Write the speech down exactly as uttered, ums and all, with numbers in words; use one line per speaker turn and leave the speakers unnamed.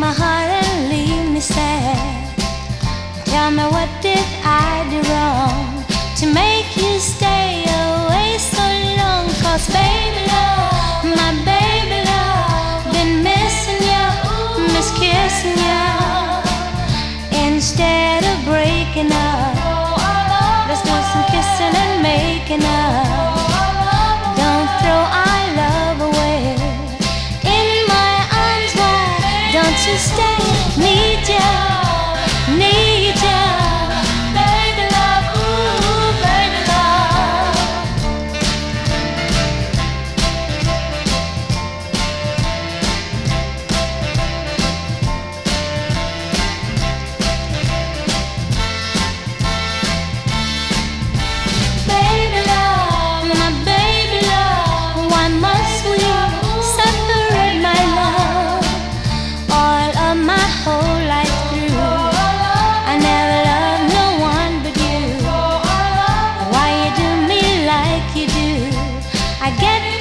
my heart and leave me sad. Tell me, what did I do wrong to make you stay away so long? 'Cause baby love, my baby love, been missing you, miss kissing you. Instead of breaking up, let's do some kissing and making up. Don't throw our love away. In my arms, why don't you stay? Need you, need you, baby love, ooh, baby love. Baby love, my baby love, why must we separate, my love? All of my whole life through, I never loved no one but you. Why you do me like you do? I get